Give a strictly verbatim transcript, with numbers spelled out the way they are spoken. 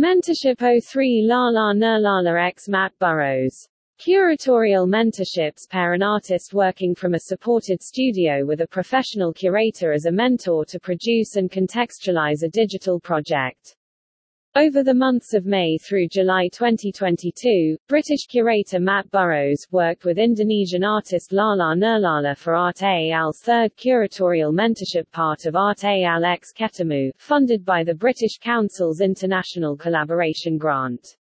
Mentorship oh three Lala Nurlala x Matt Burrows. Curatorial mentorships pair an artist working from a supported studio with a professional curator as a mentor to produce and contextualize a digital project. Over the months of May through July twenty twenty-two, British curator Matt Burrows worked with Indonesian artist Lala Nurlala for Art Al's third curatorial mentorship, part of Art Al X Ketemu, funded by the British Council's International Collaboration Grant.